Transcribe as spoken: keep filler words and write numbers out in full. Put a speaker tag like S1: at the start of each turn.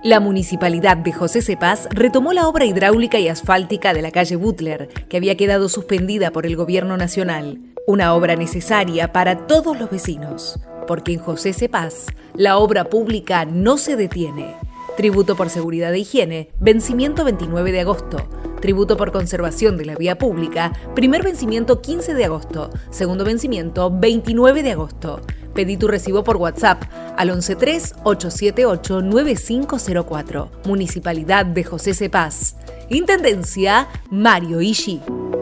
S1: La Municipalidad de José Cepaz retomó la obra hidráulica y asfáltica de la calle Butler, que había quedado suspendida por el Gobierno Nacional. Una obra necesaria para todos los vecinos, porque en José Cepaz la obra pública no se detiene. Tributo por seguridad e higiene, vencimiento veintinueve de agosto. Tributo por conservación de la vía pública, primer vencimiento quince de agosto, segundo vencimiento veintinueve de agosto. Pedí tu recibo por WhatsApp al once tres, ocho siete ocho, nueve cinco cero cuatro. Municipalidad de José Cepaz. Intendencia Mario Ishi.